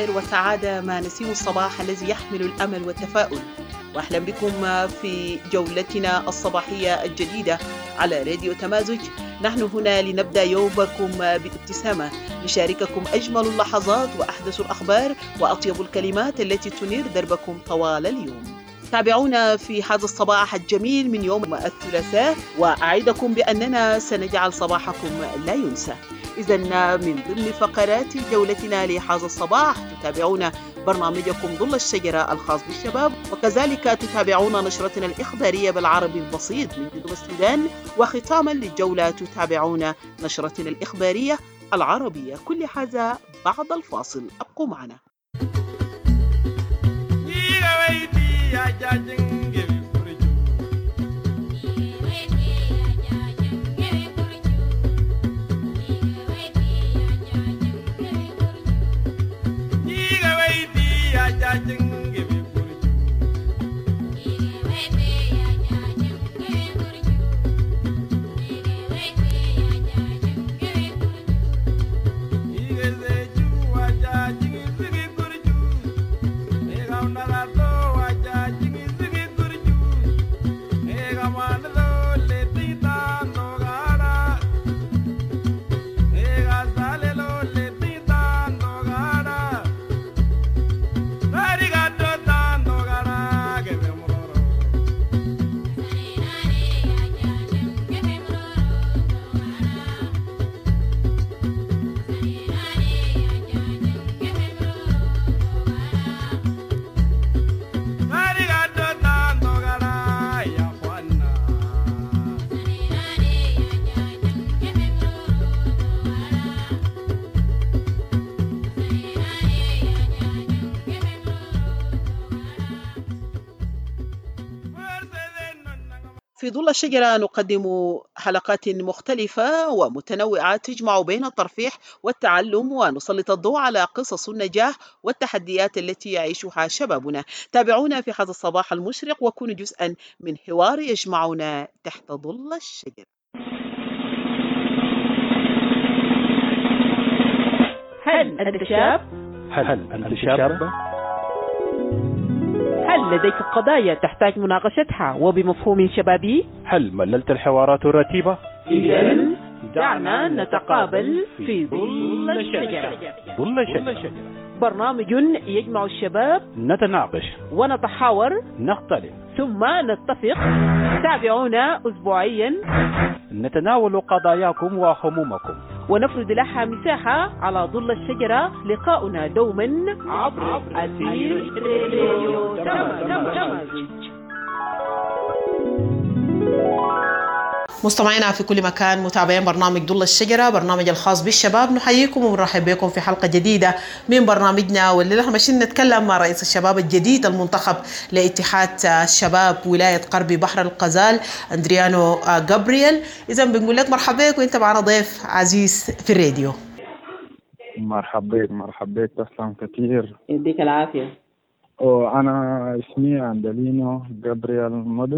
خير وسعادة مع نسيم الصباح الذي يحمل الأمل والتفاؤل. وأهلا بكم في جولتنا الصباحية الجديدة على راديو تمازج. نحن هنا لنبدأ يومكم بابتسامة، نشارككم أجمل اللحظات وأحدث الأخبار وأطيب الكلمات التي تنير دربكم طوال اليوم. تابعونا في هذا الصباح الجميل من يوم الثلاثاء، وأعدكم بأننا سنجعل صباحكم لا ينسى. إذن من ضمن فقرات جولتنا لهذا الصباح تتابعون برنامجكم ظل الشجرة الخاص بالشباب، وكذلك تتابعون نشرتنا الإخبارية بالعربي البسيط من جنوب السودان، وختاما للجولة تتابعون نشرتنا الإخبارية العربية. كل هذا بعد الفاصل، أبقوا معنا. في ظل الشجرة نقدم حلقات مختلفة ومتنوعة تجمع بين الترفيه والتعلم، ونسلط الضوء على قصص النجاح والتحديات التي يعيشها شبابنا. تابعونا في هذا الصباح المشرق وكونوا جزءا من حوار يجمعنا تحت ظل الشجرة. هل أنت شاب؟ هل أنت شاب؟ هل لديك قضايا تحتاج مناقشتها وبمفهوم شبابي؟ هل مللت الحوارات الرتيبة؟ إذن دعنا نتقابل في ظل الشجرة. ظل الشجرة، برنامج يجمع الشباب، نتناقش ونتحاور، نختلف ثم نتفق. تابعونا أسبوعيا، نتناول قضاياكم وهمومكم ونفرد لها مساحة على ظل الشجرة. لقاؤنا دوما عبر أثير راديو تمازج. مستمعينا في كل مكان، متابعين برنامج ظل الشجرة، برنامج الخاص بالشباب، نحييكم ونرحب بكم في حلقة جديدة من برنامجنا، واللي نحن ماشيين نتكلم مع رئيس الشباب الجديد المنتخب لاتحاد الشباب ولاية غربي بحر الغزال أندريانو غابرييل. إذا بنقول لك مرحبا بك، وانت معنا ضيف عزيز في الراديو. مرحبا بك، تسلم كثير، يديك العافية. وأنا اسمي أندريانو غابرييل مدد،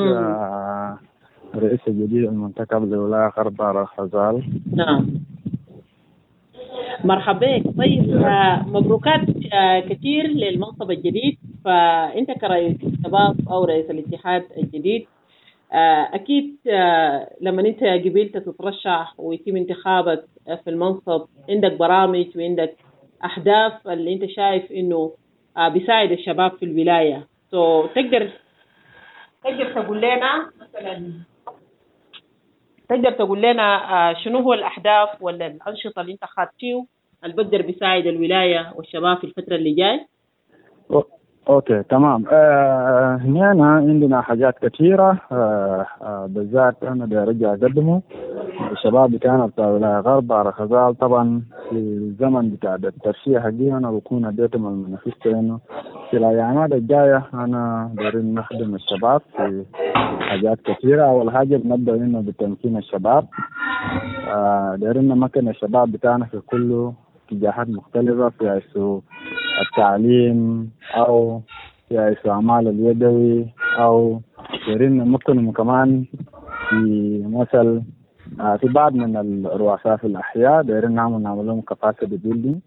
رئيس الجديد المنتخب لولاية غرب الغزال. نعم، مرحبا بك. طيب، مبروكات كثير للمنصب الجديد. فأنت كرئيس الشباب أو رئيس الاتحاد الجديد، أكيد لما أنت قبلت تترشح ويتم انتخابك في المنصب، عندك برامج وعندك أهداف اللي أنت شايف إنه بيساعد الشباب في الولاية. تقدر تقول لنا مثلا، تقدر تقول لنا شنو هو الأهداف ولا الأنشطة اللي أنت خاطيه اللي بقدر بيساعد الولاية والشباب في الفترة اللي جاي؟ أوكي تمام. هنا عندنا حاجات كثيرة، بالذات أنا بدي أرجع أقدمه الشباب بتاعنا بتاع ولاية غرب الغزال. طبعا في الزمن بتاع الترشيح حقي أنا بكون اديتهم المانيفستو إنه في الأيامات الجاية أنا دايرين نخدم الشباب في حاجات كثيرة. أول حاجة بنبدأ إنه بتمكين الشباب، دايرين نمكن الشباب بتاعنا في كل اتجاهات مختلفة، في التعليم أو في الأعمال اليدوي، أو دايرين نمكنهم كمان في مثل في بعض من الرؤساء في الأحياء، دايرين نعمل لهم capacity building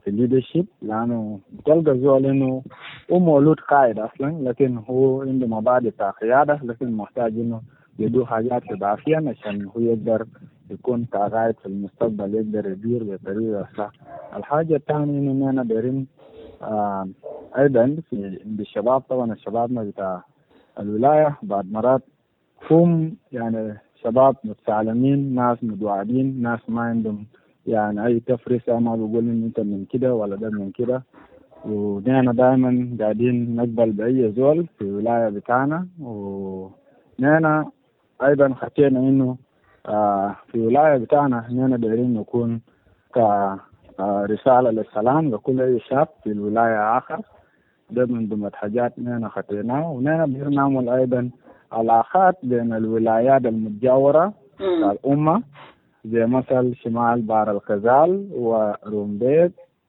في الليدرشيب، لأنه تلقى زول إنه هو مولود قائد أصلا، لكن هو عنده مبادئ بتاع قيادة، لكن محتاج إنه يدو حاجات إضافية عشان هو يقدر يكون كقائد في المستقبل، يقدر يدير بطريقة صح. الحاجة الثانية إنه أنا دايرين أيضا في الشباب، طبعا الشباب بتاع الولاية بعد مرات هم يعني شباب متعلمين، ناس متوعدين، ناس ما عندهم يعني أي تفريسة، ما بيقول إن أنت من كده ولا ده من كده. ونحن دائما قاعدين نقبل بأي زول في الولاية بتاعنا، ونحن أيضا خطينا إنه في الولاية بتاعنا نحن دايرين نكون كرسالة للسلام لكل أي شاب في الولاية آخر. ده من ضمن الحاجات نحن خطيناه. ونحن بنعمل أيضا علاقات بين الولايات المتجاورة الأمة، زي مثل شمال بحر الغزال ورومبيك،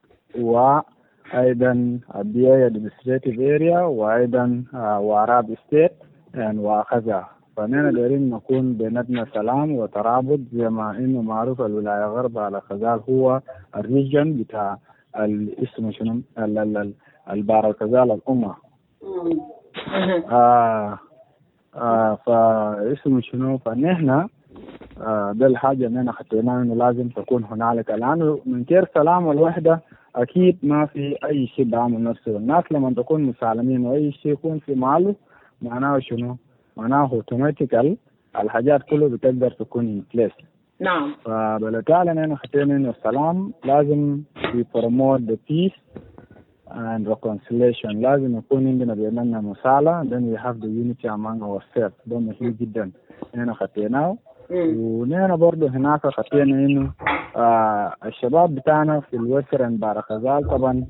وأيضا البيئة administrative area، وأيضا واراب ستيت يعني وكذا. فنحن دايرين نكون بيناتنا سلام وترابط، زي ما إنه معروف الولاية غرب على الغزال هو الريجن بتاع اسمه شنو البحر الغزال الأمة. فاسمه شنو، فنحن ده الحاجة إننا خطيناها إنه لازم تكون هنالك، لأنه من غير سلام والوحدة أكيد ما في أي شيء بعمل نفسه. الناس لما تكون مسالمين وأي شيء يكون في محله معناه شنو؟ معناه اوتوماتيكال الحاجات كله بتقدر تكون in place. نعم. فبالتالي إننا خطينا إنه السلام لازم we promote the peace and reconciliation. لازم يكون عندنا بيننا مسالة، then we have the unity among ourselves. ده مهم جدا إننا خطيناه. ونحن برضو هناك خطينا إنه الشباب بتاعنا في الوسترن بحر الغزال، طبعا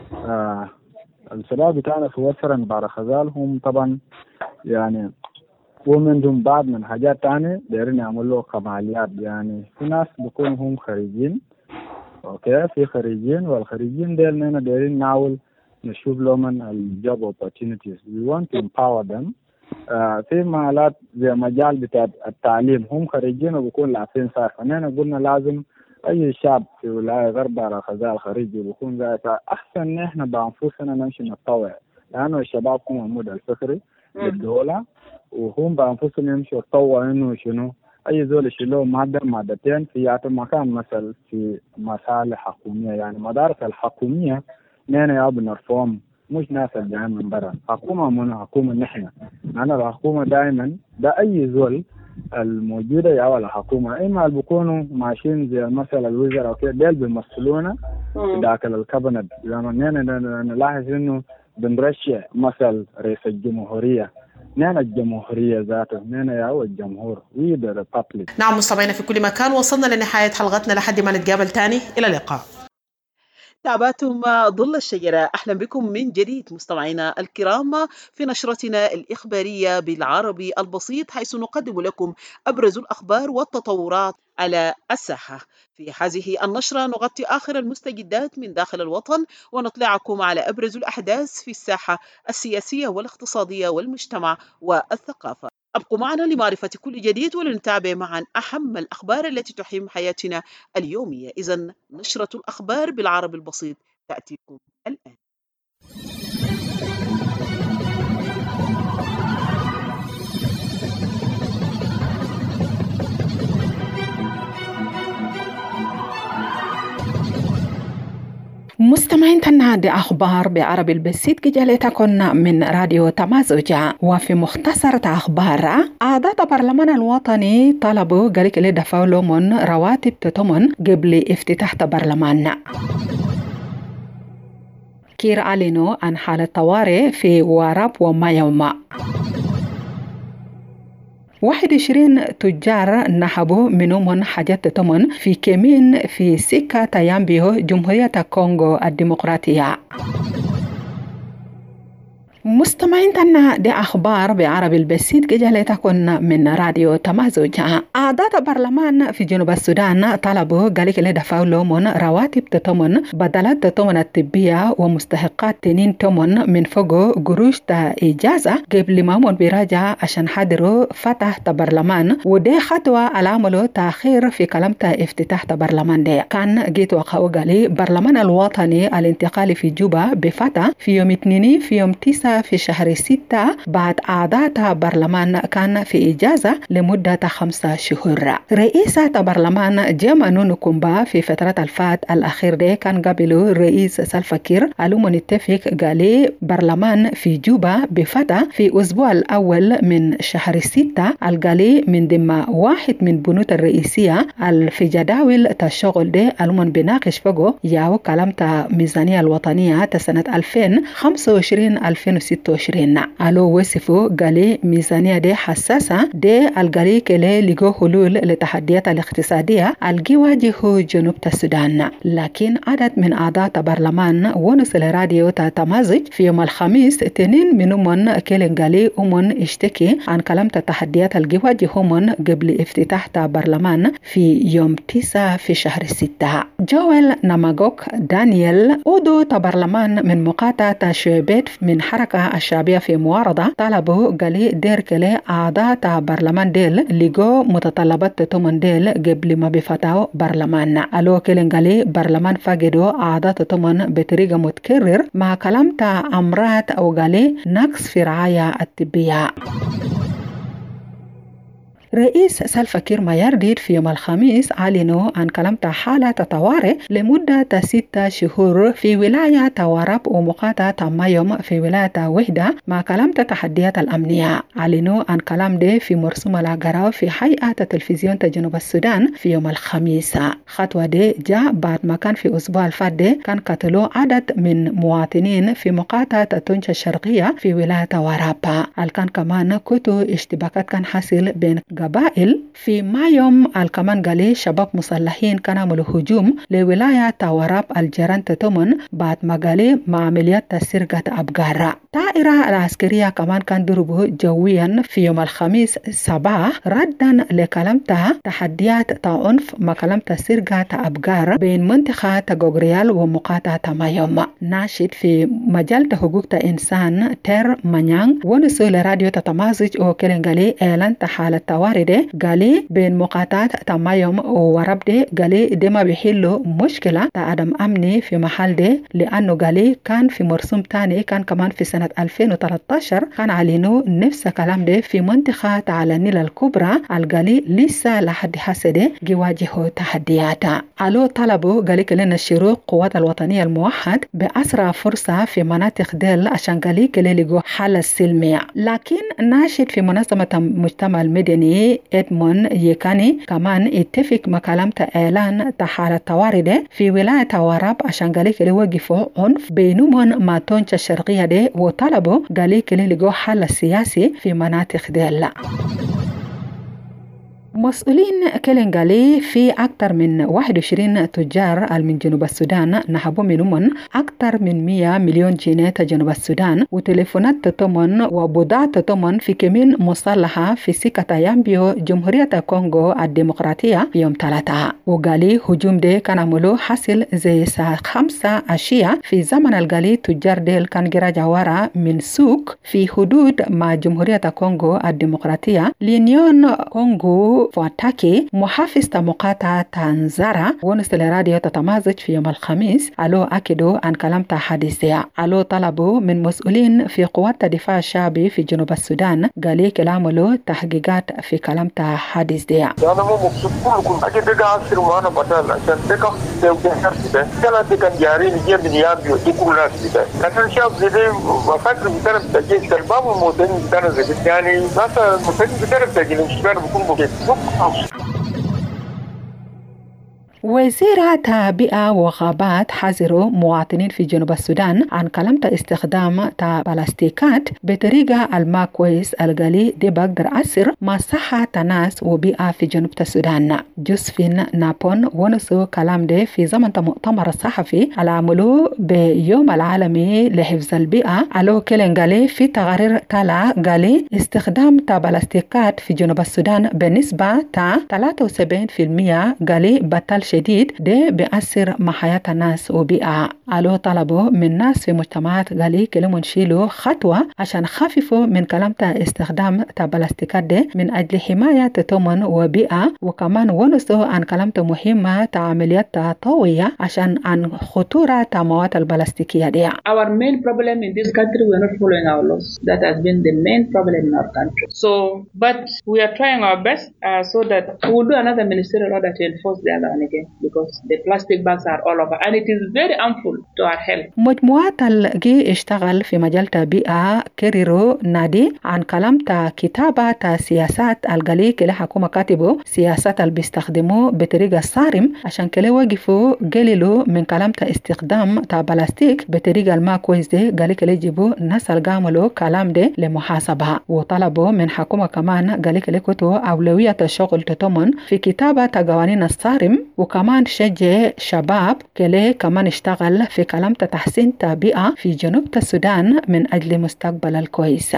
الشباب بتاعنا في الوسترن بحر الغزال هم طبعا يعني هم عندهم بعض من حاجات تانية دايرين يعملوا كماليات. يعني في ناس بيكونوا هم خريجين، اوكي، في خريجين، والخريجين ديل نحن دايرين نحاول نشوف لهم الجوب opportunities. we want to empower them. في مجالات زي مجال بتاع التعليم هم خريجين وبيكون لاعبين صح. فنحن قلنا لازم أي شاب في ولاية غرب على الغزال خريجي بيكون ذات أحسن. نحن بأنفسنا نمشي نتطوع، لأنه الشباب هم عمود الفكري للدولة، وهم بأنفسهم يمشوا يتطوعوا إنه شنو أي زول يشيلوا مادة مادتين في يعطي مكان مثل في مصالح حكومية. يعني مدارس الحكومية نحن يا بنرفعهم، مش ناس الجايين من برا. حكومة من حكومة نحن، أنا الحكومة دائما ده أي زول الموجودة يا ولا حكومة، إما اللي بيكونوا ماشيين زي مثلا الوزراء وكده ديل بيمثلونا في داخل الكابينت. لأنه نحن نلاحظ إنه بنرشح مثل رئيس الجمهورية، نحن الجمهورية ذاته، نحن يا الجمهور we the republic. نعم مستمعينا في كل مكان، وصلنا لنهاية حلقتنا لحد ما نتقابل تاني. إلى اللقاء. تابعتم ظل الشجرة. أهلا بكم من جديد مستمعينا الكرام في نشرتنا الإخبارية بالعربي البسيط، حيث نقدم لكم أبرز الأخبار والتطورات على الساحة. في هذه النشرة نغطي آخر المستجدات من داخل الوطن، ونطلعكم على أبرز الأحداث في الساحة السياسية والاقتصادية والمجتمع والثقافة. أبقوا معنا لمعرفة كل جديد ولنتابع معا أهم الأخبار التي تحيم حياتنا اليومية. إذن نشرة الأخبار بالعربي البسيط تأتيكم الآن. مستمعين تنادي أخبار بعربي البسيط جالتكم من راديو تمازوجة. وفي مختصر أخبار، أعضاء البرلمان الوطني طلبوا قريك لدفعوا لهم رواتب تتمن قبل افتتاح البرلمان. كير أعلنوا عن حالة طوارئ في واراب ومايوما. 21 تجار نهبوا منهم حاجات تمن في كمين في سكة تيامبيو جمهورية كونغو الديمقراطية. مستمعين تنا دي أخبار بعربي البسيط جالي تكون من راديو تمازج. أعضاء برلمان في جنوب السودان طلبوا قالك اللي دفعوا لهم رواتب تتمن بدلات تتمن الطبية ومستحقات تنين تمن من فوق قروش تا إجازة قبل ما هم بيراجع عشان حضروا فتح برلمان، ودي خطوة على عمله تأخير في كلام افتتاح برلمان. دي كان جيت وقعوا قالي برلمان الوطني الانتقالي في جوبا بفتح في يوم 2 في يوم 9 في شهر 6 بعد أعضاء برلمان كان في إجازة لمدة 5 شهور. رئيسة برلمان جيما نونكومبا في فترة الفات الأخير دي كان قبله رئيس سلفا كير قالوا منتفق قالي برلمان في جوبا بفتح في أسبوع الأول من شهر 6 القالي من ضمن واحد من بنود الرئيسية في جداول الشغل دي المن بناقش فوقه ياو كلام ميزانية الوطنية سنة 2025-2026. ألو وصفوا قالي ميزانية دي حساسة دي القالي كلي لقوا حلول لتحديات الاقتصادية الجي واجهوا جنوب السودان. لكن عدد من أعضاء برلمان ونصل راديو تمازج في يوم الخميس 2 منهم كلين قالي أمن اشتكي عن كلام تحديات الجي واجههم قبل افتتاح برلمان في يوم 9 في شهر 6. جويل ناماغوك دانيال عضو برلمان من مقاطعة شويبيت من حركة الشعبية في معارضة طلبوا قالي دير كلي أعضاء برلمان ديل لقوا متطلبات تمن ديل قبل ما بفتحوا برلمان. ألو كلين قالي برلمان فقدوا أعضاء تمن بطريقة متكرر مع كلام أمراض أو قالي نقص في رعاية الطبية. رئيس سلفا كير مايارديت في يوم الخميس أعلنوا عن كلام حالة طوارئ لمدة 6 شهور في ولاية وراب ومقاطعة مايوم في ولاية وحدة مع كلام تحديات الأمنية. أعلنوا عن كلام ده في مرسوم العقراء في هيئة تلفزيون جنوب السودان في يوم الخميس. خطوة ده جاء بعد ما كان في أسبوع الفات ده كان قتلوا عدد من مواطنين في مقاطعة تونجا الشرقية في ولاية وراب. كان كمان كتو اشتباكات كان حاصل بين قبائل في مايوم. الكمان قالي شباب مسلحين كانوا عملوا هجوم لولاية وراب الجيران تتمن بعد ما قالي مع عمليات سرقة أبقار. الطائرة العسكرية كمان كان ضربوا جويا في يوم الخميس صباح ردا لكلام تحديات عنف مع كلام سرقة أبقار بين منطقة غوغريال ومقاطعة مايوم. ناشد في مجال حقوق الإنسان تير مانيانغ ونسول راديو تمازج وكلن قالي إعلان حالة طوارئ قالي بين مقاطعة تمايوم ورب دي قالي دي ما بيحلوا مشكلة عدم أمني في محل دي لأنه قالي كان في مرسوم تاني كان كمان في سنة 2013 كان علينو نفس كلام دي في منطقة على النيل الكبرى القالي لسه لحد حسد يواجهوا تحديات. ألو طلبوا قالي كلنا الشروق قوات الوطنية الموحد بأسرع فرصة في مناطق ديل عشان قالي كلي لقوا حل السلمية. لكن ناشد في منظمة مجتمع المدني إدمون يكاني كمان اتفق مع كلام إعلان حالة طوارئ في ولاية وراب عشان قالي كلي وقفوا عنف بينهم مع تونجا الشرقية دي وطلبوا قالي كلي لقوا حل سياسي في مناطق ديل. مسؤولين كلنغالي في أكثر من 21 تجار من جنوب السودان نحبوا منهم أكثر من 100 مليون جنيه جنوب السودان وتليفونات تتمن وبضاعة تتمن في كمين مصلحة في سكة يامبيو جمهورية الكونغو الديمقراطية في يوم 3. وقالي هجوم دي كان عملوا حصل زي الساعة 5 عشية في زمن القالي تجار ديل كان جراجع ورا من سوق في حدود مع جمهورية الكونغو الديمقراطية لينيون كونغو فواتاكي محافظ مقاطعة تانزارا ونسل راديو تتمازج في يوم الخميس. ألو أكدوا عن كلام حادثة. ألو طلبوا من مسؤولين في قوات الدفاع الشعبي في جنوب السودان قالي كلامه تحقيقات في كلام حادثة. أنا مو مبسوط كلكم أكيد بقى أصير وأنا بدل عشان بقى توجه كده كلا تكن جارين يجي من يابيو تقول ناس كده لكن شاب زي وفكر بترم تجيش كلبام ومودين بترم زي يعني ناس مودين بترم تجيش مش بكون بكيت. وزيرة بيئة وغابات حذروا مواطنين في جنوب السودان عن كلمة استخدام بلاستيكات بطريقة الماء كويس القلي دي بقدر أثر مصحة ناس وبيئة في جنوب السودان. جوزفين نابون ونسوا كلام ده في زمن مؤتمر الصحفي اللي عملوه بيوم العالمي لحفظ البيئة. ألو كيلين قالي في تقارير طلع قالي استخدام بلاستيكات في جنوب السودان بنسبة 73% قالي بطل شديد ده بيأثر مع حياة الناس وبيئة. ألو طلبوا من ناس في مجتمعات قالي كلهم نشيلوا خطوة عشان خففوا من كلام استخدام بلاستيكات ده من أجل حماية تمن وبيئة، وكمان ونسوا عن كلام مهمة عمليات توعية عشان عن خطورة مواد البلاستيكية دي. Our main problem in this country, we are not following our laws. That has been the main problem in our country. So, but we are trying our best so that we will do another ministerial order to enforce the other one again, because the plastic bags are all over and it is very harmful to our health. مجموعة الجي اشتغل في مجال بيئة كريرو نادي عن كلام كتابة سياسات القلي كلا حكومة كاتبوا سياسات اللي بيستخدموا بطريقة صارم عشان كلا وقفوا قللوا من كلام استخدام بلاستيك بطريقة الماء كويس ده قالي كلا يجيبوا ناس القاملوا كلام ده لمحاسبة، وطلبوا من حكومة كمان قالي كلا كتوا أولوية الشغل تتمن في كتابة قوانين الصارم، وكمان شجع شباب كلا كمان اشتغل في كلام تحسين بيئة في جنوب السودان من أجل مستقبل الكويس.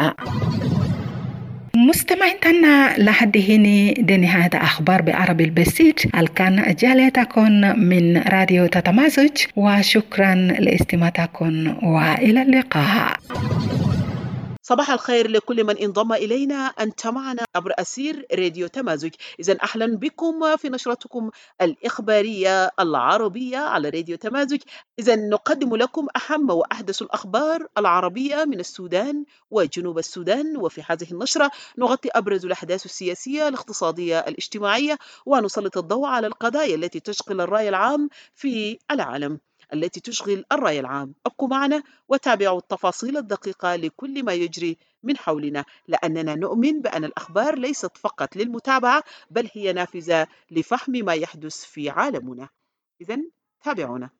مستمعينا لحد هنا دي نهاية أخبار بعربي البسيط الكان جالتكم من راديو تتمازج، وشكرا لاستماعكم وإلى اللقاء. صباح الخير لكل من انضم إلينا. أنت معنا عبر أثير راديو تمازج. إذن أهلا بكم في نشرتكم الإخبارية العربية على راديو تمازج. إذن نقدم لكم أهم وأحدث الأخبار العربية من السودان وجنوب السودان، وفي هذه النشرة نغطي أبرز الأحداث السياسية الاقتصادية الاجتماعية، ونسلط الضوء على القضايا التي تشغل الرأي العام في العالم. ابقوا معنا وتابعوا التفاصيل الدقيقة لكل ما يجري من حولنا، لأننا نؤمن بأن الأخبار ليست فقط للمتابعة بل هي نافذة لفهم ما يحدث في عالمنا. إذن تابعونا.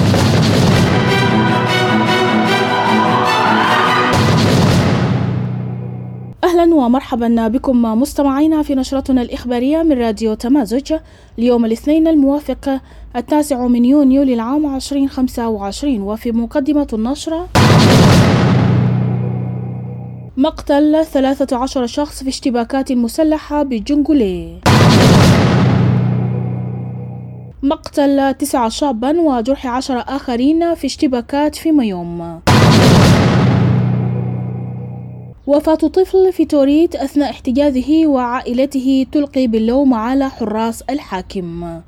أهلا ومرحبا بكم مستمعينا في نشرتنا الإخبارية من راديو تمازج اليوم الاثنين الموافق 9 من يونيو للعام 2025. وفي مقدمة النشرة: مقتل 13 شخص في اشتباكات مسلحة بجنجولي، مقتل 9 شابا وجرح 10 آخرين في اشتباكات في ميوم، وفاة طفل في توريت أثناء احتجازه وعائلته تلقي باللوم على حراس الحاكم.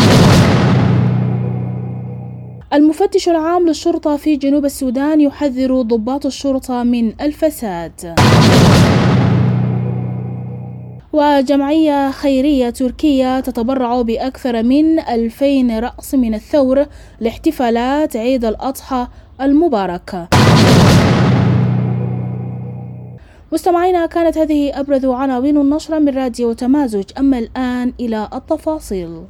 المفتش العام للشرطة في جنوب السودان يحذر ضباط الشرطة من الفساد. وجمعية خيرية تركية تتبرع بأكثر من 2000 رأس من الثور لاحتفالات عيد الأضحى المبارك. مستمعينا، كانت هذه أبرز عناوين النشرة من راديو تمازج. أما الآن إلى التفاصيل.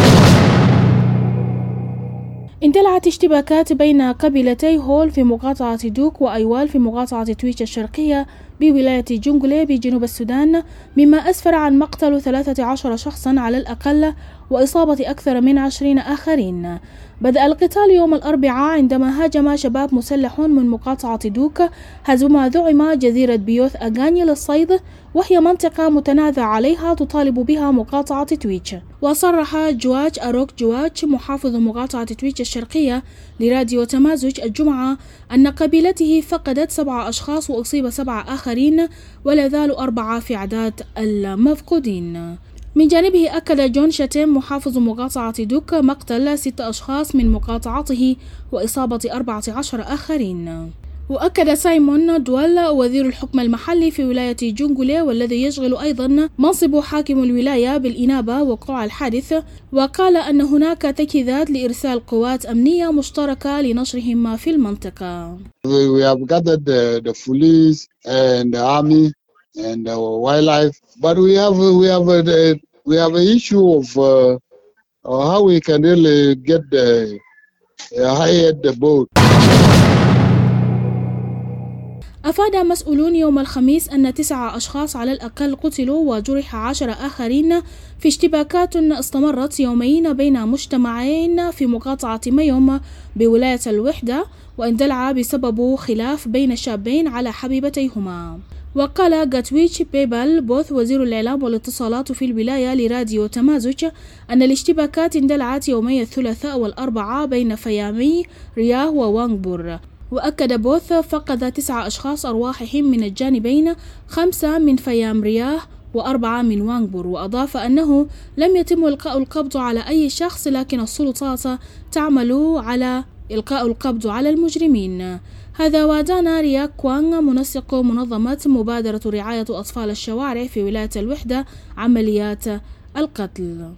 اندلعت اشتباكات بين قبيلتي هول في مقاطعة دوك وأيوال في مقاطعة تويتش الشرقية بولاية جنجولي بجنوب السودان، مما أسفر عن مقتل 13 شخصا على الأقل وإصابة أكثر من 20 آخرين. بدأ القتال يوم الأربعاء عندما هاجم شباب مسلح من مقاطعة دوك حسب ما زعم جزيرة بيوث أغاني للصيد، وهي منطقة متنازع عليها تطالب بها مقاطعة تويتش. وصرح جواج أروك جواج محافظ مقاطعة تويتش الشرقية لراديو تمازج الجمعة أن قبيلته فقدت 7 أشخاص وأصيب 7 آخرين، ولا زال 4 في عداد المفقودين. من جانبه أكد جون شاتيم محافظ مقاطعة دوك مقتل 6 أشخاص من مقاطعته وإصابة 14 آخرين. وأكد سايمون دوال وزير الحكم المحلي في ولاية جنجولي والذي يشغل أيضا منصب حاكم الولاية بالإنابة وقوع الحادث، وقال أن هناك تجهيزات لإرسال قوات أمنية مشتركة لنشرهم في المنطقة. We have gathered the police and the army and the wildlife, but we have an issue or how we can really get the high the boat. أفاد مسؤولون يوم الخميس أن 9 أشخاص على الأقل قتلوا وجرح 10 آخرين في اشتباكات استمرت يومين بين مجتمعين في مقاطعة ميوم بولاية الوحدة، واندلع بسبب خلاف بين شابين على حبيبتيهما. وقال غاتويتش بيبال بوث وزير الإعلام والاتصالات في الولاية لراديو تمازج أن الاشتباكات اندلعت يومي الثلاثاء والأربعاء بين فيامي رياه ووانغبور. وأكد بوث فقد 9 أشخاص أرواحهم من الجانبين، 5 من فيام رياه و4 من وانغبور. وأضاف أنه لم يتم إلقاء القبض على أي شخص، لكن السلطات تعمل على إلقاء القبض على المجرمين. هذا ودانا رياك كوانغ منسق منظمة مبادرة رعاية أطفال الشوارع في ولاية الوحدة عمليات القتل.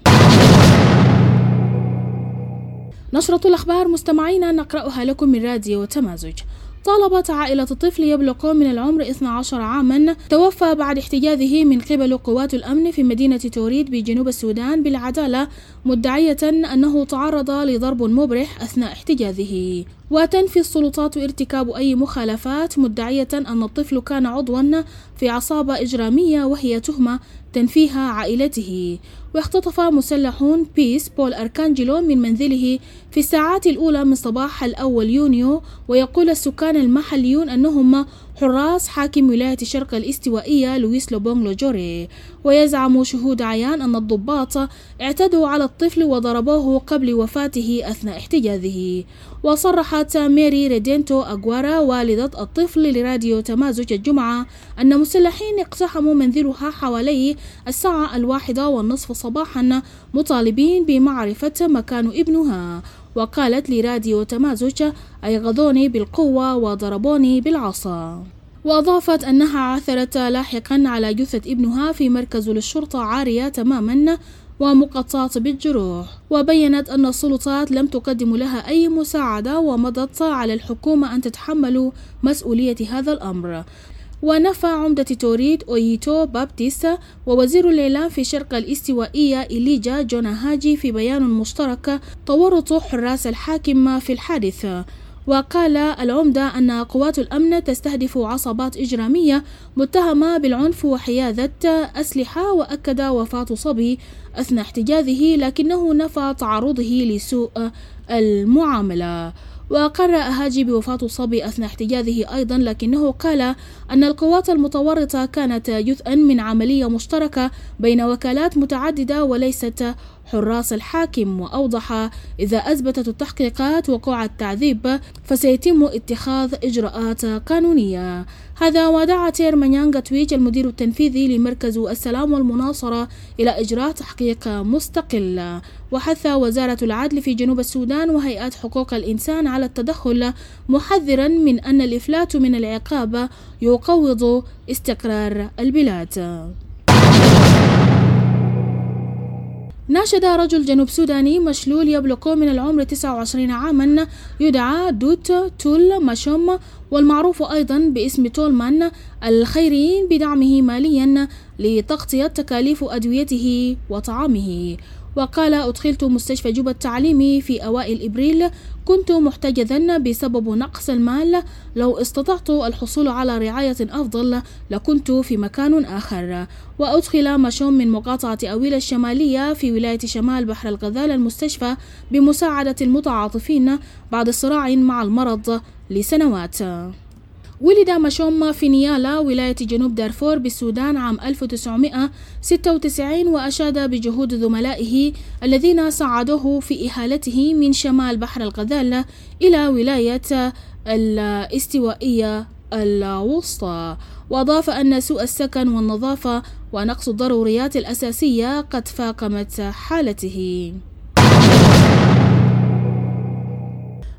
نشرة الأخبار مستمعينا نقرأها لكم من راديو تمازج. طالبت عائلة طفل يبلغ من العمر 12 عاما توفى بعد احتجازه من قبل قوات الأمن في مدينة توريد بجنوب السودان بالعدالة، مدعية أنه تعرض لضرب مبرح أثناء احتجازه. وتنفي السلطات ارتكاب أي مخالفات، مدعية أن الطفل كان عضوا في عصابة إجرامية وهي تهمة تنفيها عائلته. واختطف مسلحون بيس بول أركانجيلو من منزله في الساعات الأولى من صباح الأول يونيو، ويقول السكان المحليون أنهم حراس حاكم ولاية الشرق الاستوائية لويس لوبونغ لوجوري. ويزعم شهود عيان أن الضباط اعتدوا على الطفل وضربوه قبل وفاته أثناء احتجازه. وصرحت ميري ريدينتو أغوارا والدة الطفل لراديو تمازج الجمعة أن مسلحين اقتحموا منزلها حوالي الساعة 1:30 صباحا مطالبين بمعرفة مكان ابنها. وقالت لراديو تمازج أيغضوني بالقوة وضربوني بالعصا. وأضافت أنها عثرت لاحقا على جثة ابنها في مركز للشرطة عارية تماما ومقطعة بالجروح. وبينت أن السلطات لم تقدم لها أي مساعدة، ومضت على الحكومة أن تتحمل مسؤولية هذا الأمر. ونفى عمدة توريد أويتو بابتيستا ووزير الإعلام في شرق الاستوائية إليجا جوناهاجي في بيان مشترك تورط حراس الحاكم في الحادث. وقال العمدة أن قوات الأمن تستهدف عصابات إجرامية متهمة بالعنف وحيازة أسلحة، وأكد وفاة صبي أثناء احتجازه، لكنه نفى تعرضه لسوء المعاملة. وقرأ هاجي بوفاة الصبي أثناء احتجازه أيضا، لكنه قال أن القوات المتورطة كانت جزءا من عملية مشتركة بين وكالات متعددة وليست حراس الحاكم. وأوضح إذا أثبتت التحقيقات وقوع التعذيب فسيتم اتخاذ إجراءات قانونية. هذا ودعا تيرمانيان غاتويتش المدير التنفيذي لمركز السلام والمناصرة إلى إجراء تحقيق مستقل. وحث وزارة العدل في جنوب السودان وهيئات حقوق الإنسان على التدخل، محذرا من أن الإفلات من العقاب يقوض استقرار البلاد. ناشد رجل جنوب سوداني مشلول يبلغ من العمر 29 عاما يدعى دوت تول ماشوم، والمعروف أيضا باسم تولمان، الخيريين بدعمه ماليا لتغطية تكاليف أدويته وطعامه. وقال: أدخلت مستشفى جوبا التعليمي في أوائل إبريل، كنت محتجزا بسبب نقص المال، لو استطعت الحصول على رعاية أفضل لكنت في مكان آخر. وأدخل ماشوم من مقاطعة أويل الشمالية في ولاية شمال بحر الغزال المستشفى بمساعدة المتعاطفين بعد صراع مع المرض لسنوات. ولد ماشوم في نيالا ولاية جنوب دارفور بالسودان عام 1996، وأشاد بجهود زملائه الذين ساعدوه في إحالته من شمال بحر الغزال إلى ولاية الاستوائية الوسطى. وأضاف أن سوء السكن والنظافة ونقص الضروريات الأساسية قد فاقمت حالته.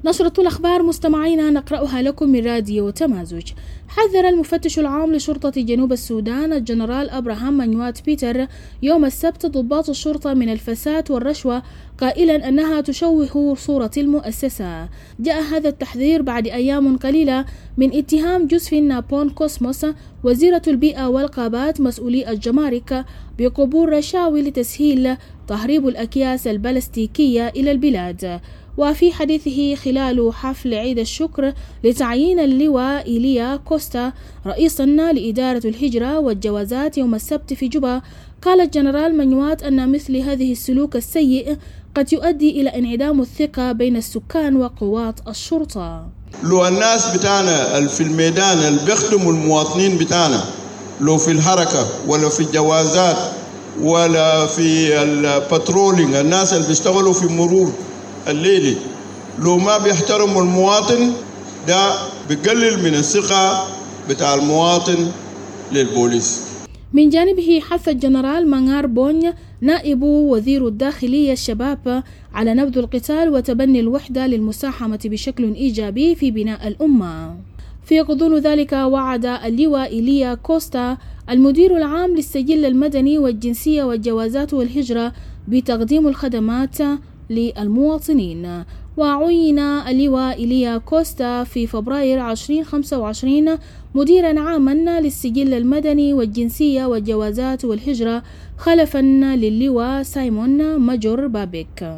نشرة الأخبار مستمعينا نقرأها لكم من راديو تمازج. حذر المفتش العام لشرطة جنوب السودان الجنرال أبراهام منيوات بيتر يوم السبت ضباط الشرطة من الفساد والرشوة، قائلا أنها تشوه صورة المؤسسة. جاء هذا التحذير بعد أيام قليلة من اتهام جوزفين نابون كوسموس وزيرة البيئة والغابات مسؤولي الجمارك بقبول رشاوي لتسهيل تهريب الأكياس البلاستيكية إلى البلاد. وفي حديثه خلال حفل عيد الشكر لتعيين اللواء إيليا كوستا رئيسا لإدارة الهجرة والجوازات يوم السبت في جوبا، قال الجنرال منيوات أن مثل هذه السلوك السيء قد يؤدي إلى انعدام الثقة بين السكان وقوات الشرطة. لو الناس بتاعنا في الميدان اللي بيخدموا المواطنين بتاعنا، لو في الحركة ولا في الجوازات ولا في الباترولينج، الناس اللي بيشتغلوا في مرور الليلي، لو ما بيحترموا المواطن ده بيقلل من الثقة بتاع المواطن للبوليس. من جانبه حث الجنرال مانغار بوني نائب وزير الداخلية الشباب على نبذ القتال وتبني الوحدة للمساهمة بشكل إيجابي في بناء الأمة. في غضون ذلك وعد اللواء إيليا كوستا المدير العام للسجل المدني والجنسية والجوازات والهجرة بتقديم الخدمات للمواطنين. وعين اللواء إيليا كوستا في فبراير 2025 مديرا عاما للسجل المدني والجنسية والجوازات والهجرة خلفا للواء سايمون ماجور بابيك.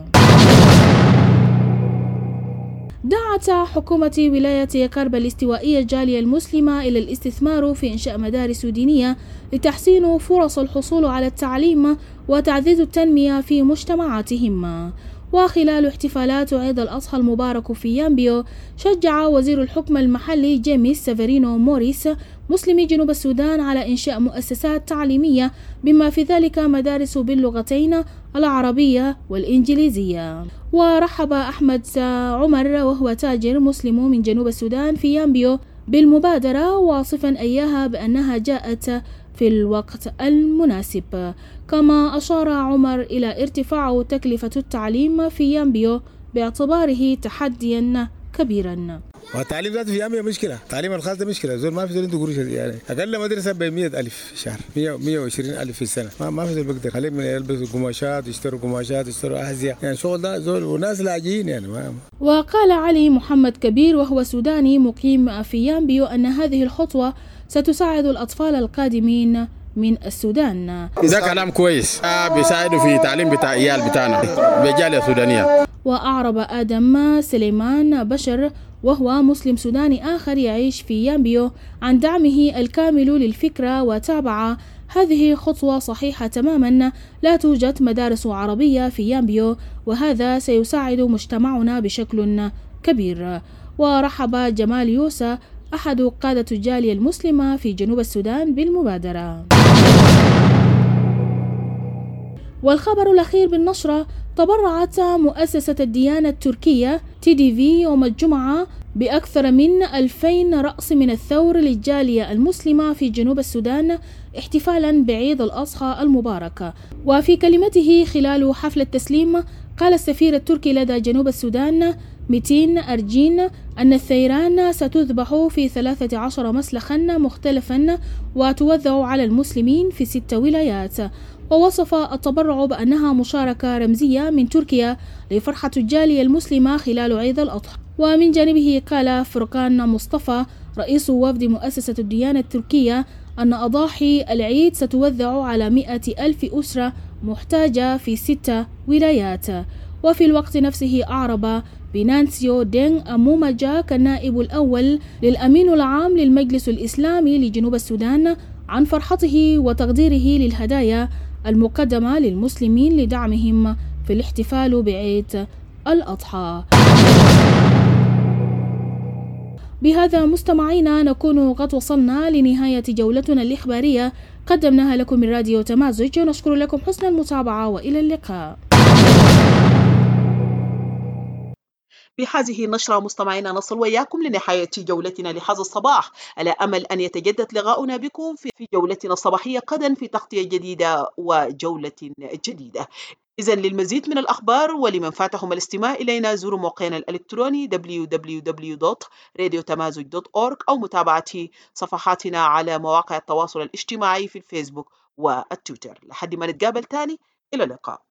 دعت حكومة ولاية كرب الاستوائية الجالية المسلمة إلى الاستثمار في إنشاء مدارس دينية لتحسين فرص الحصول على التعليم وتعزيز التنمية في مجتمعاتهم. وخلال احتفالات عيد الأضحى المبارك في يامبيو، شجع وزير الحكم المحلي جيميس سيفيرينو موريس مسلمي جنوب السودان على إنشاء مؤسسات تعليمية بما في ذلك مدارس باللغتين العربية والإنجليزية. ورحب أحمد عمر وهو تاجر مسلم من جنوب السودان في يامبيو بالمبادرة، واصفا إياها بأنها جاءت في الوقت المناسب. كما أشار عمر إلى ارتفاع تكلفة التعليم في يامبيو باعتباره تحديا كبيرا. والتعليم ذاته في يامبيو مشكلة، التعليم الخاص ده مشكلة، زول ما في زول عنده قروش يعني، أقل مدرسة ب100,000 في الشهر، 120,000 في السنة، ما في زول بيقدر، خليهم يلبسوا قماشات، يشتروا قماشات، يشتروا أحذية، يعني شغل ده زول وناس لاجئين يعني ما. وقال علي محمد كبير وهو سوداني مقيم في يامبيو أن هذه الخطوة ستساعد الأطفال القادمين من السودان. ده كلام كويس، بيساعدوا في تعليم بتاع عيال بتاعنا بجالية سودانية. وأعرب آدم سليمان بشر وهو مسلم سوداني آخر يعيش في يامبيو عن دعمه الكامل للفكرة، وتابع هذه خطوة صحيحة تماما، لا توجد مدارس عربية في يامبيو وهذا سيساعد مجتمعنا بشكل كبير. ورحب جمال يوسى أحد قادة الجالية المسلمة في جنوب السودان بالمبادرة. والخبر الأخير بالنشرة: تبرعت مؤسسة الديانة التركية TDV يوم الجمعة بأكثر من 2000 رأس من الثور للجالية المسلمة في جنوب السودان احتفالا بعيد الأضحى المبارك. وفي كلمته خلال حفل التسليم قال السفير التركي لدى جنوب السودان 200 أرجين أن الثيران ستذبح في 13 مسلخا مختلفا وتوزع على المسلمين في 6 ولايات. ووصف التبرع بأنها مشاركة رمزية من تركيا لفرحة الجالية المسلمة خلال عيد الأضحى. ومن جانبه قال فرقان مصطفى رئيس وفد مؤسسة الديانة التركية أن أضاحي العيد ستوزع على 100,000 أسرة محتاجة في 6 ولايات. وفي الوقت نفسه أعرب بنانسيو دين أموماجا كالنائب الأول للأمين العام للمجلس الإسلامي لجنوب السودان عن فرحته وتقديره للهدايا المقدمة للمسلمين لدعمهم في الاحتفال بعيد الأضحى. بهذا مستمعينا نكون قد وصلنا لنهاية جولتنا الإخبارية قدمناها لكم من راديو تمازج، ونشكر لكم حسن المتابعة وإلى اللقاء. بهذه النشرة مستمعينا نصل وإياكم لنهاية جولتنا لهذا الصباح، على أمل أن يتجدد لقاؤنا بكم في جولتنا الصباحية غدا في تغطية جديدة وجولة جديدة. إذن للمزيد من الأخبار ولمن فاتهم الاستماع إلينا زوروا موقعنا الإلكتروني www.radiotamazuj.org أو متابعة صفحاتنا على مواقع التواصل الاجتماعي في الفيسبوك والتويتر. لحد ما نتقابل تاني، إلى اللقاء.